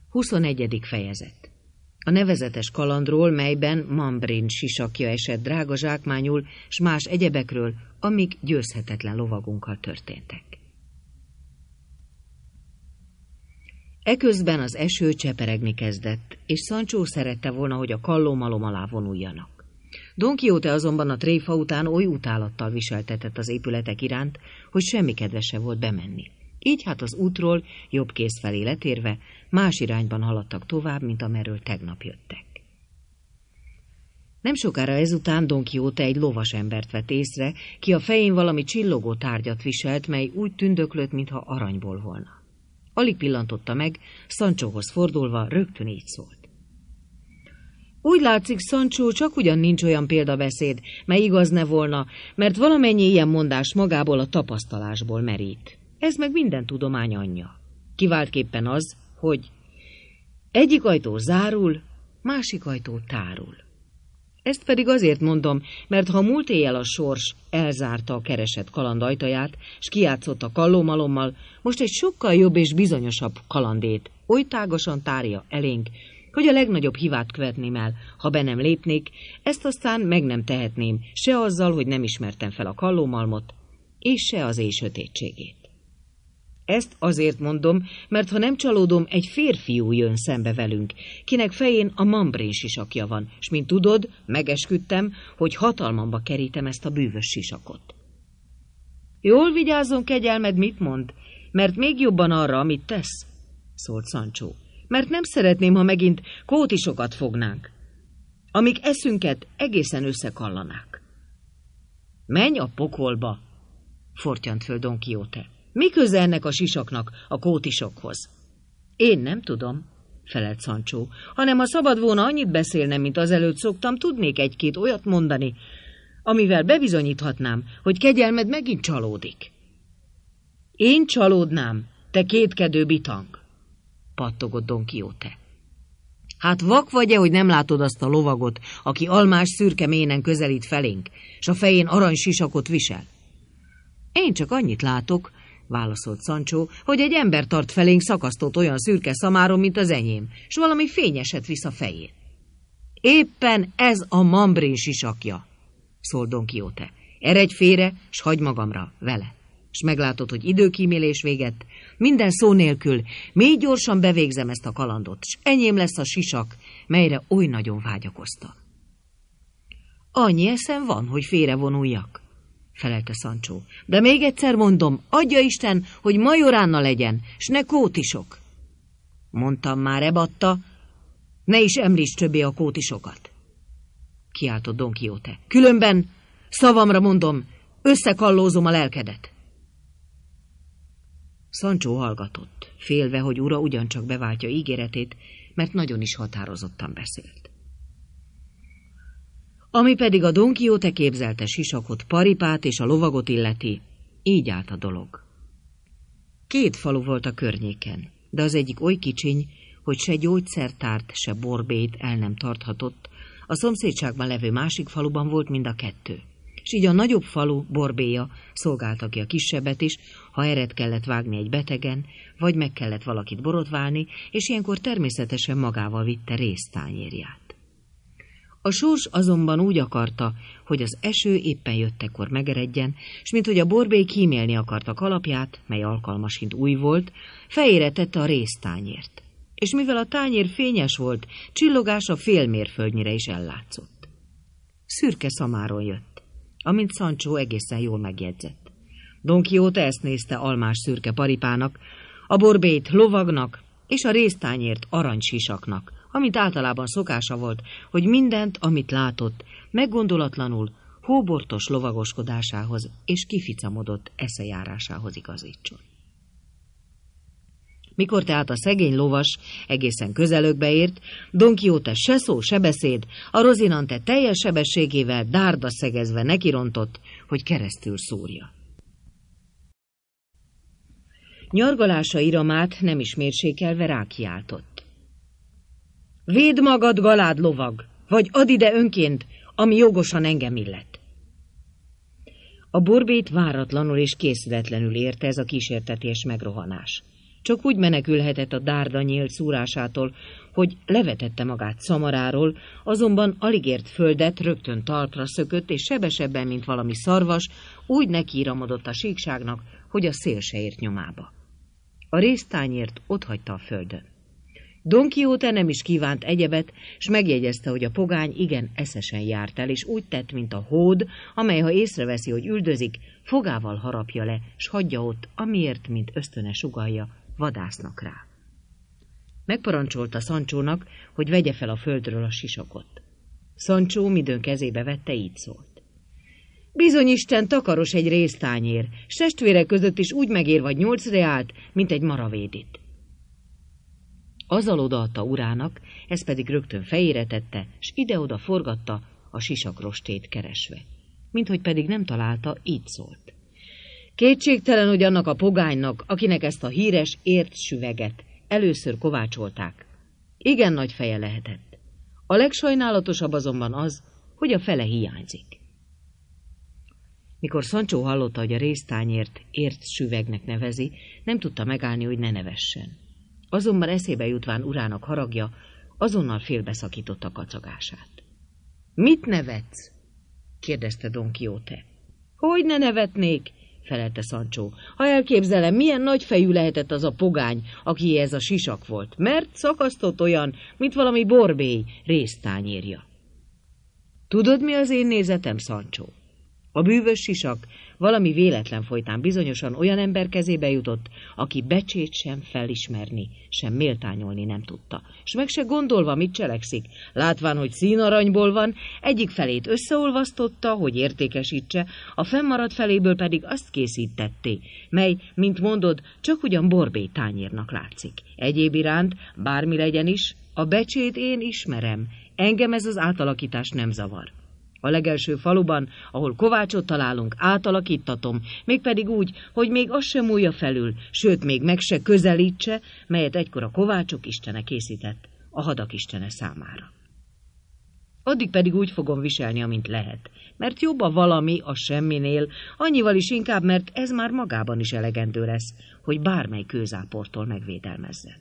21. fejezet. A nevezetes kalandról, melyben Mambrin sisakja esett drága zsákmányul, s más egyebekről, amik győzhetetlen lovagunkkal történtek. Eközben az eső cseperegni kezdett, és Sancho szerette volna, hogy a kallómalom alá vonuljanak. Don Quixote azonban a tréfa után oly utálattal viseltetett az épületek iránt, hogy semmi kedve se volt bemenni. Így hát az útról jobb kéz felé letérve más irányban haladtak tovább, mint amerről tegnap jöttek. Nem sokára ezután Don Quixote egy lovas embert vett észre, ki a fején valami csillogó tárgyat viselt, mely úgy tündöklött, mintha aranyból volna. Alig pillantotta meg, Sanchohoz fordulva rögtön így szólt. Úgy látszik, Sancho, csak ugyan nincs olyan példabeszéd, mely igaz ne volna, mert valamennyi ilyen mondás magából a tapasztalásból merít. Ez meg minden tudomány anyja. Kiváltképpen az, hogy egyik ajtó zárul, másik ajtó tárul. Ezt pedig azért mondom, mert ha múlt éjjel a sors elzárta a keresett kaland ajtaját, s kijátszott a kallómalommal, most egy sokkal jobb és bizonyosabb kalandét oly tágasan tárja elénk, hogy a legnagyobb hibát követném el, ha be nem lépnék, ezt aztán meg nem tehetném, se azzal, hogy nem ismertem fel a kallómalmot, és se az éj sötétségét. Ezt azért mondom, mert ha nem csalódom, egy férfiú jön szembe velünk, kinek fején a Mambrin sisakja van, s mint tudod, megesküdtem, hogy hatalmamba kerítem ezt a bűvös sisakot. Jól vigyázzon, kegyelmed, mit mond, mert még jobban arra, amit tesz, szólt Sancho, mert nem szeretném, ha megint kótisokat fognánk, amik eszünket egészen összekallanák. Menj a pokolba, fortyant föl Don Quixote. Mi köze ennek a sisaknak a kótisokhoz? Én nem tudom, felelt Sancho, hanem ha szabad volna annyit beszélnem, mint azelőtt szoktam, tudnék egy-két olyat mondani, amivel bebizonyíthatnám, hogy kegyelmed megint csalódik. Én csalódnám, te kétkedő bitang, pattogott Don Quixote. Hát vak vagy-e, hogy nem látod azt a lovagot, aki almás szürke ménen közelít felénk, s a fején aranysisakot visel? Én csak annyit látok, válaszolt Sancho, hogy egy ember tart felénk szakasztott olyan szürke szamáron, mint az enyém, s valami fényeset visz a fején. Éppen ez a Mambrin sisakja, szólt Don Quixote. Eredj félre, s hagyd magamra vele. S meglátod, hogy időkímélés véget, minden szó nélkül, mély gyorsan bevégzem ezt a kalandot, s enyém lesz a sisak, melyre oly nagyon vágyakoztam. Annyi eszem van, hogy félrevonuljak, felelte Sancho. De még egyszer mondom, adja Isten, hogy majoránna legyen, s ne kótisok. Mondtam már, ebatta, ne is említs többé a kótisokat, kiáltott Don Quixote. Különben, szavamra mondom, összekallózom a lelkedet. Sancho hallgatott, félve, hogy ura ugyancsak beváltja ígéretét, mert nagyon is határozottan beszélt. Ami pedig a Don Quixote képzelte sisakot, paripát és a lovagot illeti, így állt a dolog. 2 falu volt a környéken, de az egyik oly kicsiny, hogy se gyógyszertárt, se borbélyt el nem tarthatott, a szomszédságban levő másik faluban volt mind a 2. S így a nagyobb falu borbélya szolgálta ki a kisebbet is, ha eret kellett vágni egy betegen, vagy meg kellett valakit borotválni, és ilyenkor természetesen magával vitte réztányérját. A sors azonban úgy akarta, hogy az eső éppen jöttekor megeredjen, s minthogy a borbély kímélni akarta kalapját, mely alkalmasint új volt, fejére tette a réztányért. És mivel a tányér fényes volt, csillogása fél mérföldnyire is ellátszott. Szürke szamáron jött, amint Sancho egészen jól megjegyzett. Don Quixote ezt nézte almás szürke paripának, a borbélyt lovagnak, és a réztányért aranysisaknak, amit általában szokása volt, hogy mindent, amit látott, meggondolatlanul hóbortos lovagoskodásához és kificamodott eszejárásához igazítson. Mikor tehát a szegény lovas egészen közelökbe ért, Don Quixote se szó, se beszéd, a Rozinante teljes sebességével dárda szegezve nekirontott, hogy keresztül szúrja. Nyargalása iramát nem is mérsékelve rákiáltott. Védd magad, galád lovag, vagy add ide önként, ami jogosan engem illet. A borbélyt váratlanul és készületlenül érte ez a kísérteties megrohanás. Csak úgy menekülhetett a dárda nyílt szúrásától, hogy levetette magát szamaráról, azonban alig ért földet, rögtön talpra szökött, és sebesebben, mint valami szarvas, úgy nekiíramodott a síkságnak, hogy a szél se ért nyomába. A résztányért otthagyta a földön. Don Quixote nem is kívánt egyebet, s megjegyezte, hogy a pogány igen eszesen járt el, és úgy tett, mint a hód, amely, ha észreveszi, hogy üldözik, fogával harapja le, s hagyja ott, amiért, mint ösztöne sugallja, vadásznak rá. Megparancsolta Sanchónak, hogy vegye fel a földről a sisakot. Sancho midőn kezébe vette, így szólt. Bizony Isten, takaros egy résztányér, s testvérek között is úgy megér vagy 8 reált, mint egy maravédit. Azzal odaadta urának, ez pedig rögtön fejére tette, s ide-oda forgatta, a sisakrostét keresve. Minthogy pedig nem találta, így szólt. Kétségtelen, hogy annak a pogánynak, akinek ezt a híres ért süveget először kovácsolták, igen nagy feje lehetett. A legsajnálatosabb azonban az, hogy a fele hiányzik. Mikor Sancho hallotta, hogy a résztányért ért süvegnek nevezi, nem tudta megállni, hogy ne nevessen. Azonban eszébe jutván urának haragja, azonnal félbeszakította kacagását. Mit nevetsz? kérdezte Don Quixote. Hogy ne nevetnék? felelte Sancho. Ha elképzelem, milyen nagyfejű lehetett az a pogány, aki ez a sisak volt, mert szakasztott olyan, mint valami borbély résztányérja. Tudod, mi az én nézetem, Sancho? A bűvös sisak valami véletlen folytán bizonyosan olyan ember kezébe jutott, aki becsét sem felismerni, sem méltányolni nem tudta, s meg se gondolva, mit cselekszik, látván, hogy színaranyból van, egyik felét összeolvasztotta, hogy értékesítse, a fennmaradt feléből pedig azt készítetté, mely, mint mondod, csak ugyan borbély tányérnak látszik. Egyéb iránt, bármi legyen is, a becsét én ismerem, engem ez az átalakítás nem zavar. A legelső faluban, ahol kovácsot találunk, átalakítatom, mégpedig úgy, hogy még az sem múlja felül, sőt, még meg se közelítse, melyet egykor a kovácsok istene készített a hadak istene számára. Addig pedig úgy fogom viselni, amint lehet, mert jobb a valami a semminél, annyival is inkább, mert ez már magában is elegendő lesz, hogy bármely kőzáportól megvédelmezzen.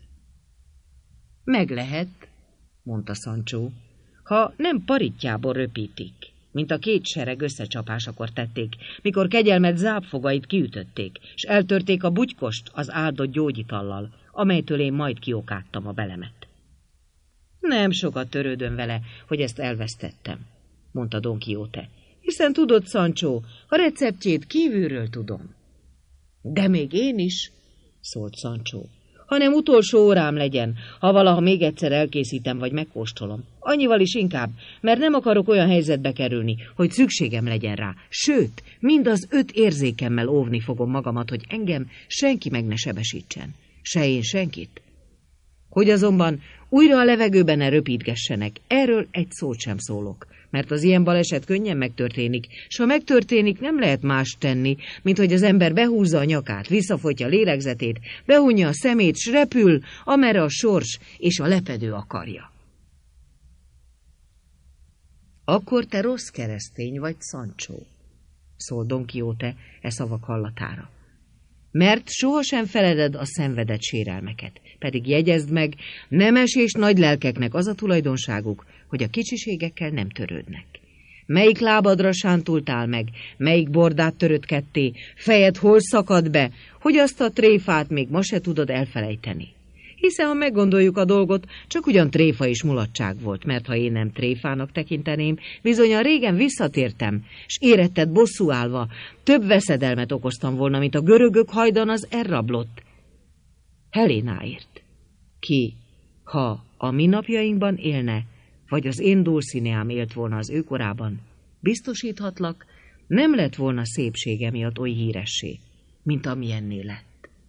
Meg lehet, mondta Sancho, ha nem paritjából röpítik, mint a 2 sereg összecsapásakor tették, mikor kegyelmed zápfogait kiütötték, s eltörték a bugykost az áldott gyógyitallal, amelytől én majd kiokáttam a belemet. Nem sokat törődöm vele, hogy ezt elvesztettem, mondta Don Quixote, hiszen tudod, Sancho, a receptjét kívülről tudom. De még én is, szólt Sancho, hanem utolsó órám legyen, ha valaha még egyszer elkészítem vagy megkóstolom. Annyival is inkább, mert nem akarok olyan helyzetbe kerülni, hogy szükségem legyen rá. Sőt, mind az 5 érzékemmel óvni fogom magamat, hogy engem senki meg ne sebesítsen. Se én senkit. Hogy azonban újra a levegőben ne röpítgessenek, erről egy szót sem szólok, mert az ilyen baleset könnyen megtörténik, s ha megtörténik, nem lehet más tenni, mint hogy az ember behúzza a nyakát, visszafogyja a lélegzetét, behunja a szemét, s repül, amerre a sors és a lepedő akarja. Akkor te rossz keresztény vagy, Sancho, szól Don Quixote e szavak hallatára. Mert sohasem feleded a szenvedett sérelmeket, pedig jegyezd meg, nemes és nagy lelkeknek az a tulajdonságuk, hogy a kicsiségekkel nem törődnek. Melyik lábadra sántultál meg, melyik bordát törött ketté, fejed hol szakad be, hogy azt a tréfát még ma se tudod elfelejteni. Hiszen, ha meggondoljuk a dolgot, csak ugyan tréfa és mulatság volt, mert ha én nem tréfának tekinteném, bizonyan régen visszatértem, s éretted bosszú állva, több veszedelmet okoztam volna, mint a görögök hajdan az elrablott Helénáért. Ki, ha a mi napjainkban élne, vagy az én Dulcineám élt volna az ő korában, biztosíthatlak, nem lett volna szépsége miatt oly híressé, mint amilyenné lett.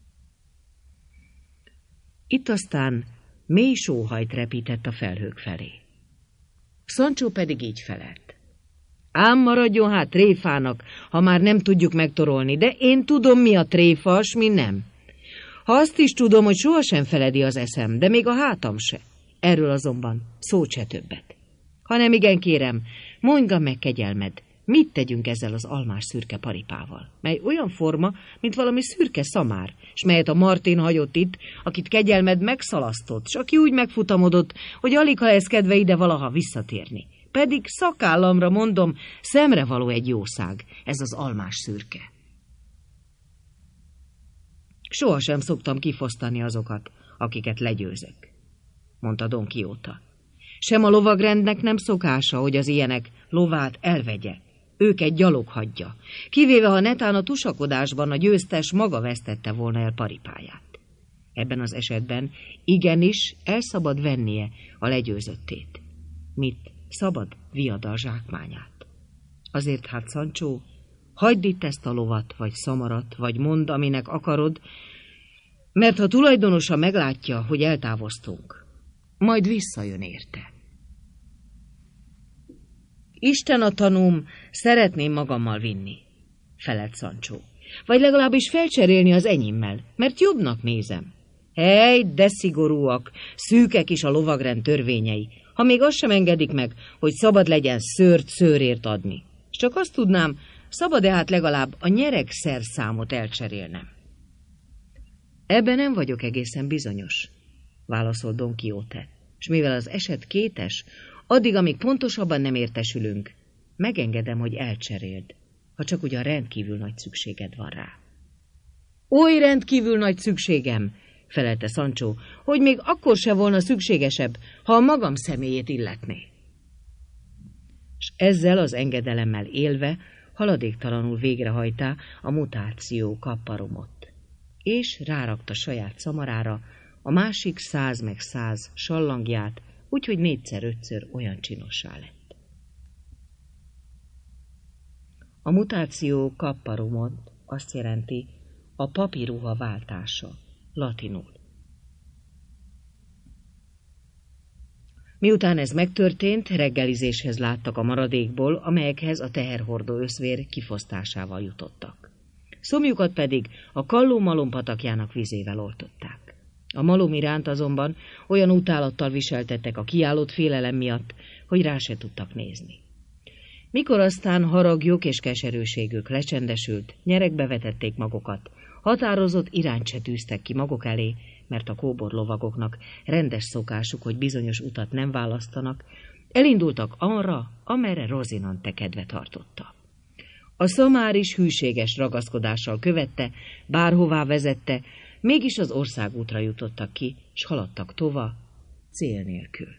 Itt aztán mély sóhajt repített a felhők felé. Sancho pedig így felelt. Ám maradjon hát tréfának, ha már nem tudjuk megtorolni, de én tudom, mi a tréfa, s mi nem. Ha azt is tudom, hogy sohasem feledi az eszem, de még a hátam se. Erről azonban szót se többet. Hanem igen, kérem, mondja meg kegyelmed, Mit tegyünk ezzel az almás szürke paripával, mely olyan forma, mint valami szürke szamár, s melyet a Martin hagyott itt, akit kegyelmed megszalasztott, s aki úgy megfutamodott, hogy alig ha lesz kedve ide valaha visszatérni. Pedig szakállamra mondom, szemrevaló egy jószág, ez az almás szürke. Sohasem szoktam kifosztani azokat, akiket legyőzök, mondta Don Quixote. Sem a lovagrendnek nem szokása, hogy az ilyenek lovát elvegye, őket gyalog hagyja, kivéve ha netán a tusakodásban a győztes maga vesztette volna el paripáját. Ebben az esetben igenis el szabad vennie a legyőzöttét. Mit szabad viadal zsákmányát. Azért hát, Sancho, hagyd itt ezt a lovat, vagy szamarat, vagy mondd, aminek akarod, mert ha tulajdonosa meglátja, hogy eltávoztunk, majd visszajön érte. Isten a tanúm, szeretném magammal vinni, felelt Sancho, vagy legalábbis felcserélni az enyémmel, mert jobbnak nézem. Hely, de szigorúak, szűkek is a lovagrend törvényei, ha még azt sem engedik meg, hogy szabad legyen szőrt szőrért adni. És csak azt tudnám, szabad-e hát legalább a nyeregszerszámot elcserélnem? Ebben nem vagyok egészen bizonyos, válaszolt Don Quixote, és mivel az eset kétes, addig, amíg pontosabban nem értesülünk, megengedem, hogy elcseréld, ha csak ugyan rendkívül nagy szükséged van rá. Oly rendkívül nagy szükségem, felelte Sancho, hogy még akkor se volna szükségesebb, ha a magam személyét illetné. És ezzel az engedelemmel élve haladéktalanul végrehajtá a mutáció kapparomot, és rárakta saját szamarára a másik 100 meg 100 sallangját, úgyhogy 4-5-ször olyan csinossá lett. A mutáció kapparomot azt jelenti a papiruha váltása, latinul. Miután ez megtörtént, reggelizéshez láttak a maradékból, amelyekhez a teherhordó összvér kifosztásával jutottak. Szomjukat pedig a Kalló-malom patakjának vizével oltották. A malom iránt azonban olyan utálattal viseltettek a kiállott félelem miatt, hogy rá se tudtak nézni. Mikor aztán haragjuk és keserűségük lecsendesült, nyeregbe vetették magukat, határozott irányt se tűztek ki maguk elé, mert a kóborlovagoknak rendes szokásuk, hogy bizonyos utat nem választanak, elindultak arra, amerre Rozinante kedve tartotta. A szamár is hűséges ragaszkodással követte, bárhová vezette, mégis az országútra jutottak ki, s haladtak tova, cél nélkül.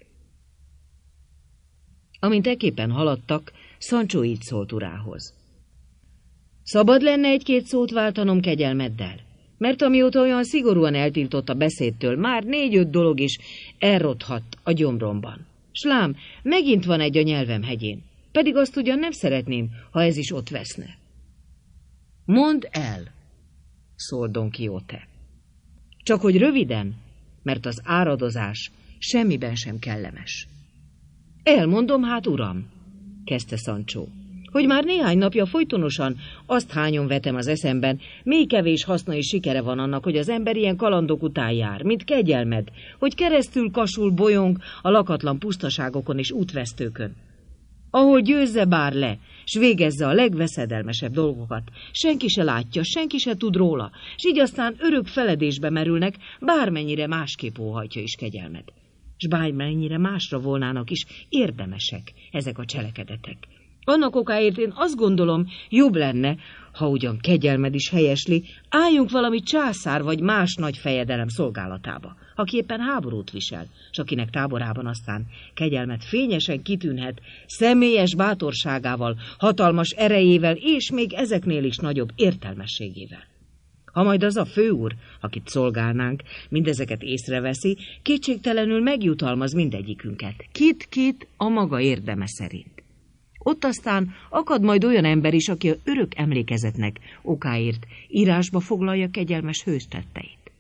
Amint ekképpen haladtak, Sancho így szólt urához. Szabad lenne egy-két szót váltanom kegyelmeddel, mert amióta olyan szigorúan eltiltott a beszédtől, már 4-5 dolog is elrothadt a gyomromban. S lám, megint van egy a nyelvem hegyén, pedig azt ugyan nem szeretném, ha ez is ott veszne. Mondd el, szólt Don Quixote. Csak hogy röviden, mert az áradozás semmiben sem kellemes. Elmondom hát, uram, kezdte Sancho, hogy már néhány napja folytonosan azt hányon vetem az eszemben, mély kevés haszna és sikere van annak, hogy az ember ilyen kalandok után jár, mint kegyelmed, hogy keresztül kasul bolyong a lakatlan pusztaságokon és útvesztőkön. Ahol győzze bár le, s végezze a legveszedelmesebb dolgokat, senki se látja, senki se tud róla, s így aztán örök feledésbe merülnek, bármennyire másképp óhajtja is kegyelmed. S bármennyire másra volnának is érdemesek ezek a cselekedetek. Annak okáért én azt gondolom, jobb lenne, ha ugyan kegyelmed is helyesli, álljunk valami császár vagy más nagy fejedelem szolgálatába, aki éppen háborút visel, s akinek táborában aztán kegyelmet fényesen kitűnhet, személyes bátorságával, hatalmas erejével, és még ezeknél is nagyobb értelmességével. Ha majd az a főúr, akit szolgálnánk, mindezeket észreveszi, kétségtelenül megjutalmaz mindegyikünket, kit-kit a maga érdeme szerint. Ott aztán akad majd olyan ember is, aki a örök emlékezetnek okáért írásba foglalja kegyelmes hőstetteit.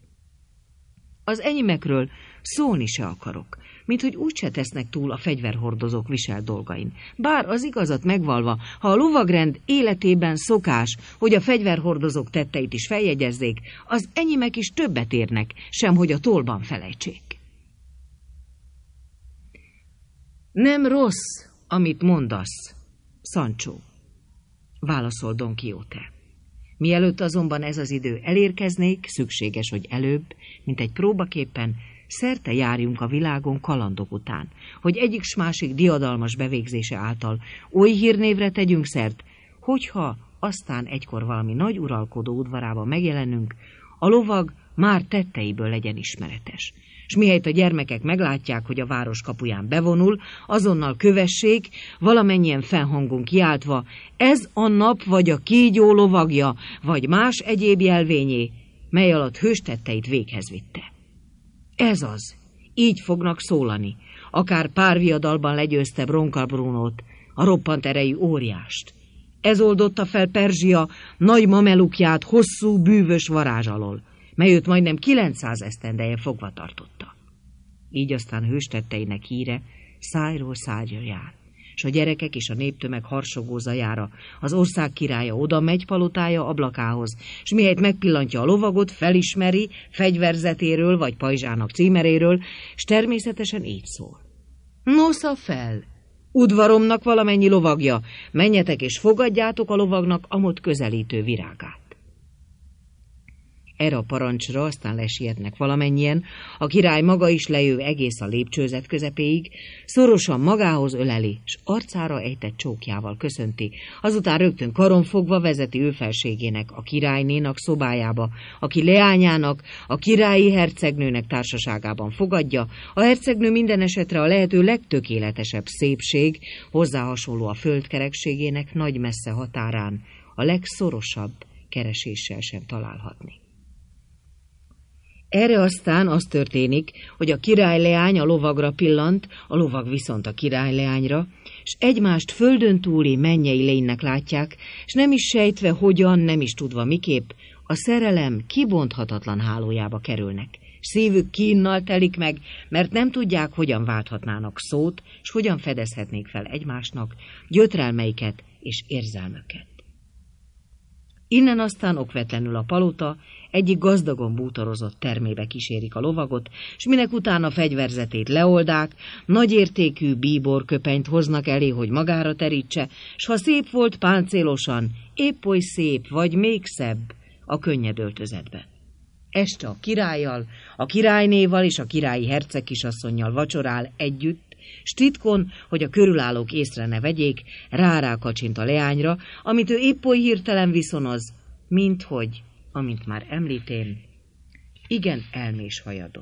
Az enyémekről szólni se akarok, mint hogy úgyse tesznek túl a fegyverhordozók visel dolgain. Bár az igazat megvalva, ha a lovagrend életében szokás, hogy a fegyverhordozók tetteit is feljegyezzék, az enyémek is többet érnek, sem hogy a tollban felejtsék. Nem rossz, amit mondasz, Sancho, válaszol Don Quixote. Mielőtt azonban ez az idő elérkeznék, szükséges, hogy előbb, mint egy próbaképpen, szerte járjunk a világon kalandok után, hogy egyik s másik diadalmas bevégzése által oly hírnévre tegyünk szert, hogyha aztán egykor valami nagy uralkodó udvarában megjelenünk, a lovag már tetteiből legyen ismeretes. S mihelyt a gyermekek meglátják, hogy a város kapuján bevonul, azonnal kövessék, valamennyien fennhangon kiáltva, ez a nap vagy a kígyó lovagja, vagy más egyéb jelvényé, mely alatt hőstetteit véghez vitte. Ez az, így fognak szólani, akár párviadalban legyőzte Broncalbrunót, a roppant erejű óriást. Ez oldotta fel Perzsia nagy mamelukját hosszú, bűvös varázs alól, mely őt majdnem 900 esztendeje fogva tartotta. Így aztán hőstetteinek híre szájról szájra jár, s a gyerekek és a néptömeg harsogó zajára az ország királya oda megy palotája ablakához, s mihelyt megpillantja a lovagot, felismeri fegyverzetéről vagy pajzsának címeréről, s természetesen így szól. Nosza fel! Udvaromnak valamennyi lovagja, menjetek és fogadjátok a lovagnak amott közelítő virágát. Erre a parancsra aztán lesietnek valamennyien, a király maga is lejő egész a lépcsőzet közepéig, szorosan magához öleli, s arcára ejtett csókjával köszönti, azután rögtön karonfogva vezeti ő felségének, a királynénak szobájába, aki leányának, a királyi hercegnőnek társaságában fogadja, a hercegnő minden esetre a lehető legtökéletesebb szépség, hozzá hasonló a földkerekségének nagy messze határán, a legszorosabb kereséssel sem találhatni. Erre aztán az történik, hogy a királyleány a lovagra pillant, a lovag viszont a királyleányra, s egymást földön túli mennyei lénynek látják, s nem is sejtve hogyan, nem is tudva miképp, a szerelem kibonthatatlan hálójába kerülnek. Szívük kínnal telik meg, mert nem tudják, hogyan válthatnának szót, s hogyan fedezhetnék fel egymásnak gyötrelmeiket és érzelmüket. Innen aztán okvetlenül a palota egyik gazdagon bútorozott termébe kísérik a lovagot, s minek utána fegyverzetét leoldák, nagyértékű bíborköpenyt hoznak elé, hogy magára terítse, s ha szép volt páncélosan, épp oly szép, vagy még szebb a könnyed öltözetben. Este a királlyal, a királynéval és a királyi herceg kisasszonnyal vacsorál együtt, s titkon, hogy a körülállók észre ne vegyék, rá kacsint a leányra, amit ő épp oly hirtelen viszonoz, minthogy, amint már említén, igen elmés hajadon.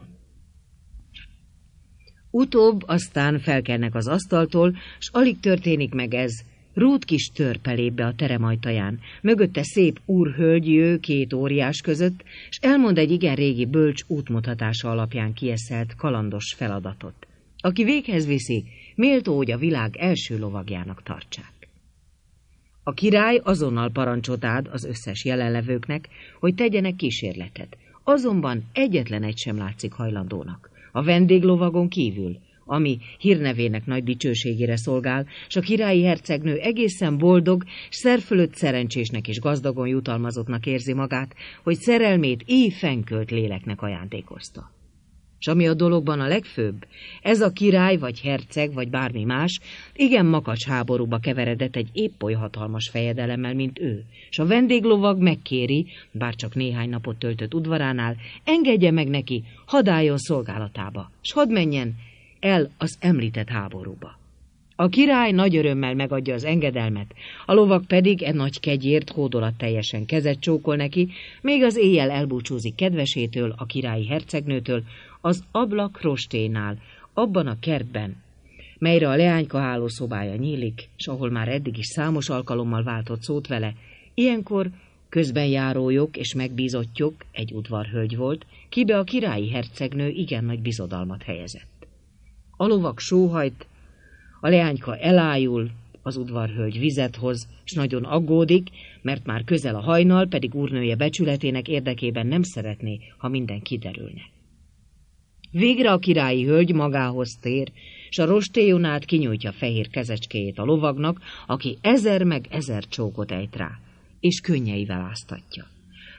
Utóbb aztán felkelnek az asztaltól, s alig történik meg ez, rút kis törpe lép be a terem ajtaján, mögötte szép úrhölgy jő két óriás között, s elmond egy igen régi bölcs útmutatása alapján kieszelt kalandos feladatot, aki véghez viszi, méltó, hogy a világ első lovagjának tartsák. A király azonnal parancsot ad az összes jelenlevőknek, hogy tegyenek kísérletet, azonban egyetlen egy sem látszik hajlandónak, a vendéglovagon kívül, ami hírnevének nagy dicsőségére szolgál, s a királyi hercegnő egészen boldog, szerfölött szerencsésnek és gazdagon jutalmazottnak érzi magát, hogy szerelmét így fennkölt léleknek ajándékozta. S ami a dologban a legfőbb, ez a király, vagy herceg, vagy bármi más, igen makacs háborúba keveredett egy épp oly hatalmas fejedelemmel, mint ő, s a vendéglovag megkéri, bár csak néhány napot töltött udvaránál, engedje meg neki, hadd álljon szolgálatába, s hadd menjen el az említett háborúba. A király nagy örömmel megadja az engedelmet, a lovag pedig nagy kegyért hódolatteljesen kezet csókol neki, még az éjjel elbúcsúzik kedvesétől, a királyi hercegnőtől, az ablak rosténál, abban a kertben, melyre a leányka hálószobája nyílik, s ahol már eddig is számos alkalommal váltott szót vele, ilyenkor közbenjárójog és megbízottjuk, egy udvarhölgy volt, kibe a királyi hercegnő igen nagy bizodalmat helyezett. A lovag sóhajt, a leányka elájul, az udvarhölgy vizet hoz, s nagyon aggódik, mert már közel a hajnal, pedig úrnője becsületének érdekében nem szeretné, ha minden kiderülne. Végre a királyi hölgy magához tér, s a rostéjon át kinyújtja fehér kezecskéjét a lovagnak, aki 1000 meg 1000 csókot ejt rá, és könnyeivel áztatja.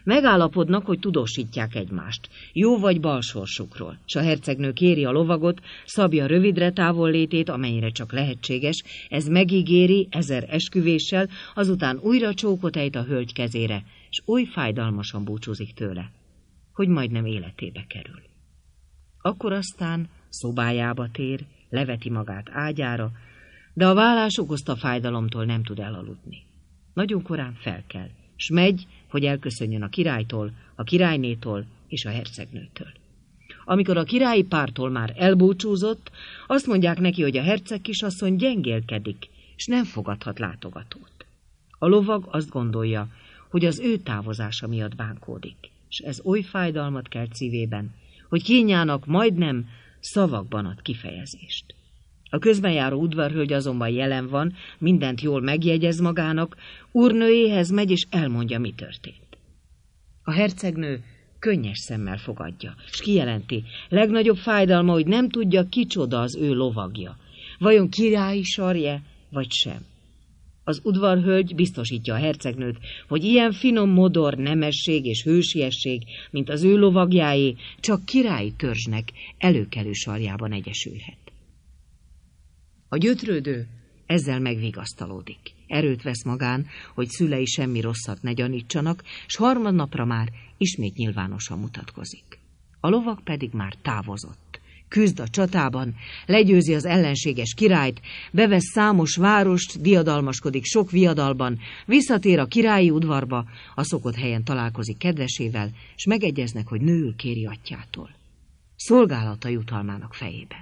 Megállapodnak, hogy tudósítják egymást, jó vagy bal sorsukról, s a hercegnő kéri a lovagot, szabja rövidre távollétét, amennyire csak lehetséges, ez megígéri 1000 esküvéssel, azután újra csókot ejt a hölgy kezére, s oly fájdalmasan búcsúzik tőle, hogy majdnem életébe kerül. Akkor aztán szobájába tér, leveti magát ágyára, de a vállás okozta fájdalomtól nem tud elaludni. Nagyon korán felkel, s megy, hogy elköszönjön a királytól, a királynétól és a hercegnőtől. Amikor a királyi pártól már elbúcsúzott, azt mondják neki, hogy a herceg kisasszony gyengélkedik, s nem fogadhat látogatót. A lovag azt gondolja, hogy az ő távozása miatt bánkódik, s ez oly fájdalmat kelt szívében, hogy kínjának majdnem szavakban ad kifejezést. A közbenjáró udvarhölgy azonban jelen van, mindent jól megjegyez magának, úrnőjéhez megy és elmondja, mi történt. A hercegnő könnyes szemmel fogadja, s kijelenti, legnagyobb fájdalma, hogy nem tudja, kicsoda az ő lovagja. Vajon királyi sarje, vagy sem? Az udvarhölgy biztosítja a hercegnőt, hogy ilyen finom modor, nemesség és hősiesség, mint az ő lovagjáé, csak királyi törzsnek előkelő sarjában egyesülhet. A gyötrődő ezzel megvigasztalódik. Erőt vesz magán, hogy szülei semmi rosszat ne gyanítsanak, s harmadnapra már ismét nyilvánosan mutatkozik. A lovag pedig már távozott. Küzd a csatában, legyőzi az ellenséges királyt, bevesz számos várost, diadalmaskodik sok viadalban, visszatér a királyi udvarba, a szokott helyen találkozik kedvesével, s megegyeznek, hogy nőül kéri atyjától. Szolgálata jutalmának fejében.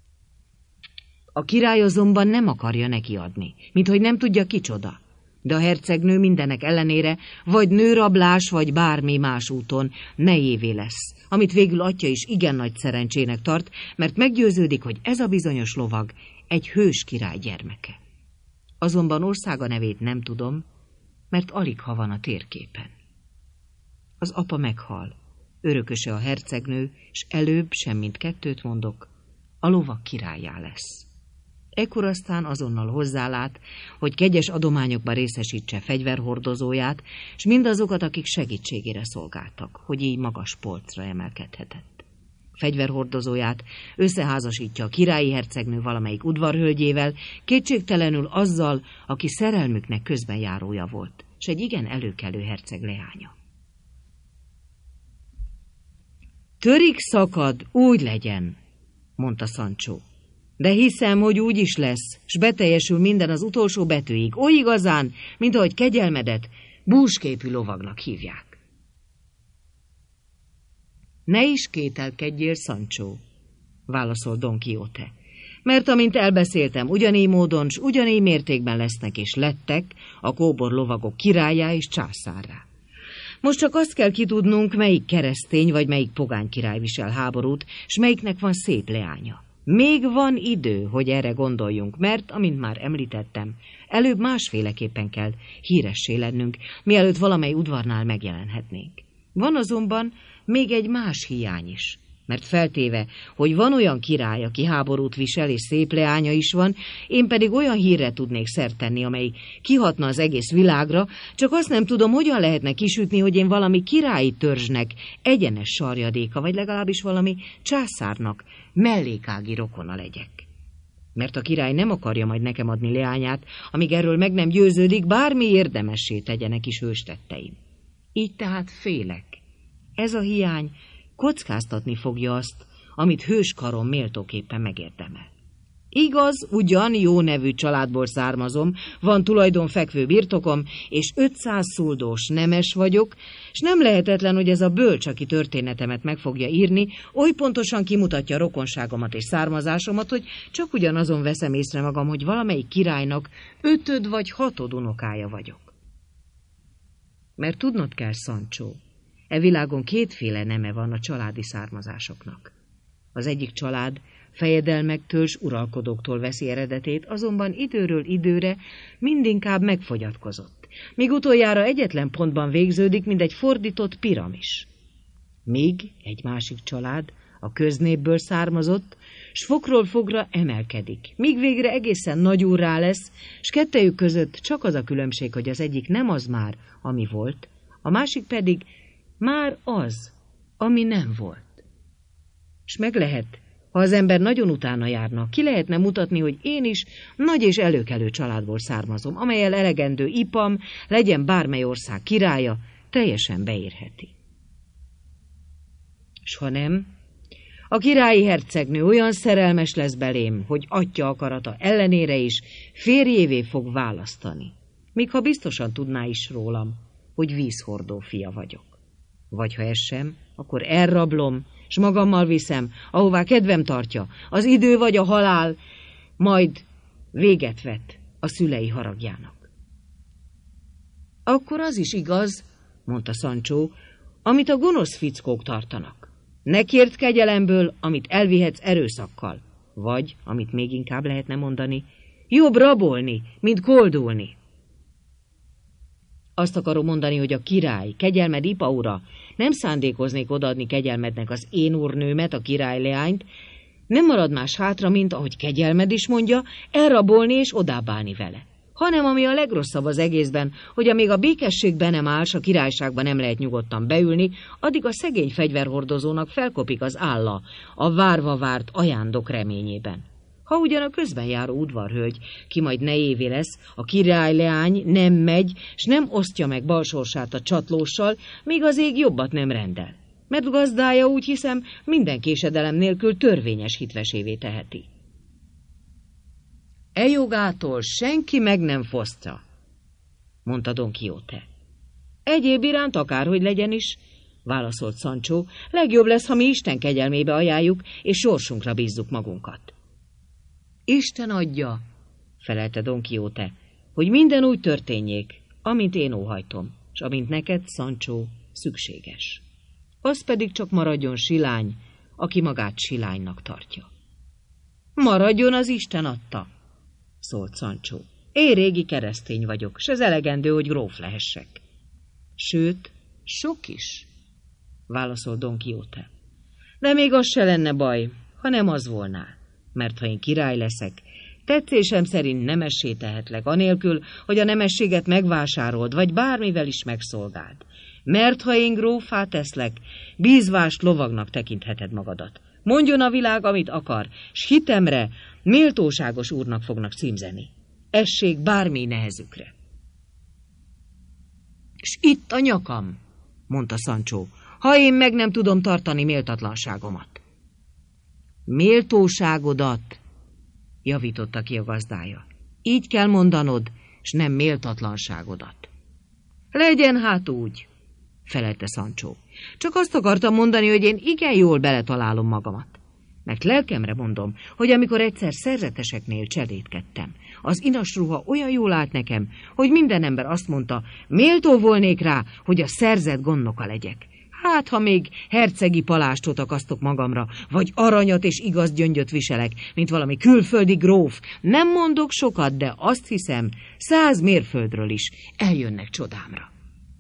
A király azonban nem akarja neki adni, minthogy nem tudja kicsoda. De a hercegnő mindenek ellenére vagy nőrablás, vagy bármi más úton nejévé lesz, amit végül atya is igen nagy szerencsének tart, mert meggyőződik, hogy ez a bizonyos lovag egy hős király gyermeke. Azonban országa nevét nem tudom, mert alig ha van a térképen. Az apa meghal, örököse a hercegnő, s előbb semmint kettőt mondok, a lovag királlyá lesz. Ekkor aztán azonnal hozzálát, hogy kegyes adományokba részesítse fegyverhordozóját, s mindazokat, akik segítségére szolgáltak, hogy így magas polcra emelkedhetett. Fegyverhordozóját összeházasítja a királyi hercegnő valamelyik udvarhölgyével, kétségtelenül azzal, aki szerelmüknek közbenjárója volt, s egy igen előkelő herceg leánya. Törik szakad, úgy legyen, mondta Sancho. De hiszem, hogy úgy is lesz, s beteljesül minden az utolsó betűig, oly igazán, mint ahogy kegyelmedet búsképű lovagnak hívják. Ne is kételkedjél, Sancho, válaszol Don Quixote, mert amint elbeszéltem, ugyanígy módon s ugyanígy mértékben lesznek és lettek a kóbor lovagok királyá és császárrá. Most csak azt kell kitudnunk, melyik keresztény vagy melyik pogány király visel háborút, s melyiknek van szép leánya. Még van idő, hogy erre gondoljunk, mert, amint már említettem, előbb másféleképpen kell híressé lennünk, mielőtt valamely udvarnál megjelenhetnénk. Van azonban még egy más hiány is, mert feltéve, hogy van olyan király, aki háborút visel, és szép leánya is van, én pedig olyan hírre tudnék szert tenni, amely kihatna az egész világra, csak azt nem tudom, hogyan lehetne kisütni, hogy én valami királyi törzsnek egyenes sarjadéka, vagy legalábbis valami császárnak mellékági rokona legyek. Mert a király nem akarja majd nekem adni leányát, amíg erről meg nem győződik, bármi érdemessé tegyenek is hőstetteim. Így tehát félek. Ez a hiány kockáztatni fogja azt, amit hőskarom méltóképpen megérdemel. Igaz, ugyan jó nevű családból származom, van tulajdonfekvő birtokom, és 500 szuldós nemes vagyok, és nem lehetetlen, hogy ez a bölcs, aki történetemet meg fogja írni, oly pontosan kimutatja rokonságomat és származásomat, hogy csak ugyanazon veszem észre magam, hogy valamelyik királynak 5. vagy 6. unokája vagyok. Mert tudnod kell, Sancho, e világon kétféle neme van a családi származásoknak. Az egyik család fejedelmektől s uralkodóktól veszi eredetét, azonban időről időre mindinkább megfogyatkozott, míg utoljára egyetlen pontban végződik, mint egy fordított piramis. Míg egy másik család a köznépből származott, s fokról fogra emelkedik, míg végre egészen nagyúrrá lesz, s kettejük között csak az a különbség, hogy az egyik nem az már, ami volt, a másik pedig már az, ami nem volt. S meg lehet, ha az ember nagyon utána járna, ki lehetne mutatni, hogy én is nagy és előkelő családból származom, amellyel elegendő ipam, legyen bármely ország királya, teljesen beérheti. S ha nem, a királyi hercegnő olyan szerelmes lesz belém, hogy atya akarata ellenére is férjévé fog választani, míg ha biztosan tudná is rólam, hogy vízhordó fia vagyok. Vagy ha ez sem, akkor elrablom, s magammal viszem, ahová kedvem tartja, az idő vagy a halál, majd véget vet a szülei haragjának. Akkor az is igaz, mondta Sancho, amit a gonosz fickók tartanak. Ne kérd kegyelemből, amit elvihetsz erőszakkal, vagy, amit még inkább lehetne mondani, jobb rabolni, mint koldulni. Azt akarom mondani, hogy a király, kegyelmed Ipa ura, nem szándékoznék odaadni kegyelmednek az én úrnőmet, a király leányt, nem marad más hátra, mint, ahogy kegyelmed is mondja, elrabolni és odábbálni vele. Hanem ami a legrosszabb az egészben, hogy amíg a békesség be nem áll, s a királyságban nem lehet nyugodtan beülni, addig a szegény fegyverhordozónak felkopik az álla, a várva várt ajándok reményében. Ha ugyan a közben járó udvarhölgy, ki majd nejévé lesz, a király leány nem megy, s nem osztja meg balsorsát a csatlóssal, míg az ég jobbat nem rendel. Mert gazdája, úgy hiszem, minden késedelem nélkül törvényes hitvesévé teheti. E jogától senki meg nem fosztja, mondta Don Quixote. Egyéb iránt akárhogy legyen is, válaszolt Sancho, legjobb lesz, ha mi Isten kegyelmébe ajánljuk, és sorsunkra bízzuk magunkat. Isten adja, felelte Don Quixote, hogy minden úgy történjék, amint én óhajtom, s amint neked, Sancho, szükséges. Az pedig csak maradjon silány, aki magát silánynak tartja. Maradjon, az Isten adta, szólt Sancho. Én régi keresztény vagyok, s ez elegendő, hogy gróf lehessek. Sőt, sok is, válaszolt Don Quixote. De még az se lenne baj, ha nem az volná, mert ha én király leszek, tetszésem szerint nemessé tehetlek, anélkül, hogy a nemességet megvásárold, vagy bármivel is megszolgáld. Mert ha én gróffá teszlek, bízvás lovagnak tekintheted magadat. Mondjon a világ, amit akar, s hitemre méltóságos úrnak fognak címzeni. Essék bármi nehezükre. S itt a nyakam, mondta Sancho, ha én meg nem tudom tartani méltatlanságomat. Méltóságodat, javította ki a gazdája. Így kell mondanod, s nem méltatlanságodat. Legyen hát úgy, felelte Sancho. Csak azt akartam mondani, hogy én igen jól beletalálom magamat. Mert lelkemre mondom, hogy amikor egyszer szerzeteseknél cselédkedtem, az inas ruha olyan jól állt nekem, hogy minden ember azt mondta, méltó volnék rá, hogy a szerzett gondnoka legyek. Hát, ha még hercegi palástot akasztok magamra, vagy aranyat és igaz gyöngyöt viselek, mint valami külföldi gróf, nem mondok sokat, de azt hiszem, 100 mérföldről is eljönnek csodámra.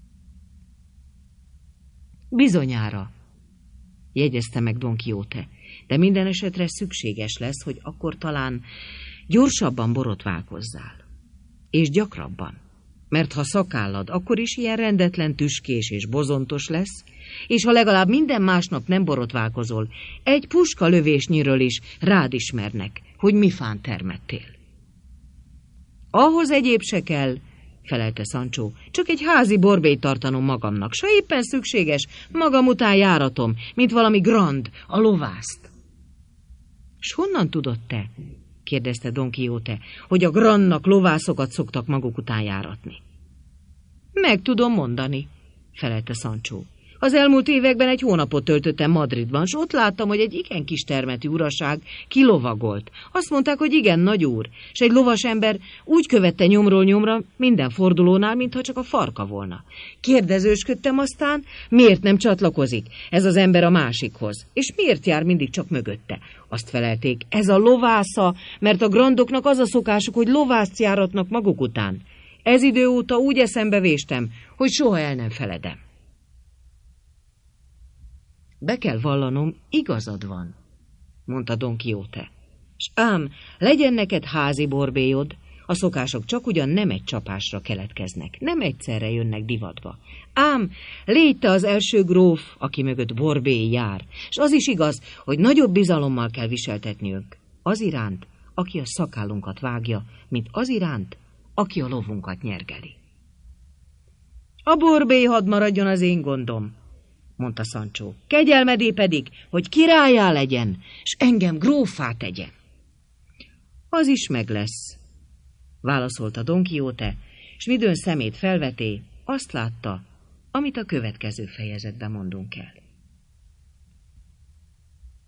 Bizonyára, jegyezte meg Don Quixote, de minden esetre szükséges lesz, hogy akkor talán gyorsabban borotválkozzál, és gyakrabban. Mert ha szakállad, akkor is ilyen rendetlen, tüskés és bozontos lesz, és ha legalább minden másnap nem borotválkozol, egy puska lövésnyiről is rád ismernek, hogy mi fán termettél. Ahhoz egyéb se kell, felelte Sancho, csak egy házi borbélyt tartanom magamnak, s ha éppen szükséges, magam után járatom, mint valami grand, a lovászt. S honnan tudod te, kérdezte Don Quixote, hogy a grandnak lovászokat szoktak maguk után járatni? Meg tudom mondani, felelte Sancho. Az elmúlt években egy hónapot töltöttem Madridban, s ott láttam, hogy egy igen kis termetű uraság kilovagolt. Azt mondták, hogy igen, nagy úr, s egy lovas ember úgy követte nyomról nyomra minden fordulónál, mintha csak a farka volna. Kérdezősködtem aztán, miért nem csatlakozik ez az ember a másikhoz, és miért jár mindig csak mögötte. Azt felelték, ez a lovásza, mert a grandoknak az a szokásuk, hogy lovászt járatnak maguk után. Ez idő óta úgy eszembe véstem, hogy soha el nem feledem. Be kell vallanom, igazad van, mondta Don Quixote. S ám, legyen neked házi borbélyod, A szokások csak ugyan nem egy csapásra keletkeznek, nem egyszerre jönnek divatba. Ám légy te az első gróf, aki mögött Borbély jár, és az is igaz, hogy nagyobb bizalommal kell viseltetniük az iránt, aki a szakállunkat vágja, mint az iránt, aki a lovunkat nyergeli. A Borbély hadd maradjon az én gondom, mondta Sancho. Kegyelmedé pedig, hogy királlyá legyen, s engem gróffá tegyen. Az is meg lesz, válaszolta Don Quixote, s midőn szemét felveté, azt látta, amit a következő fejezetben mondunk el.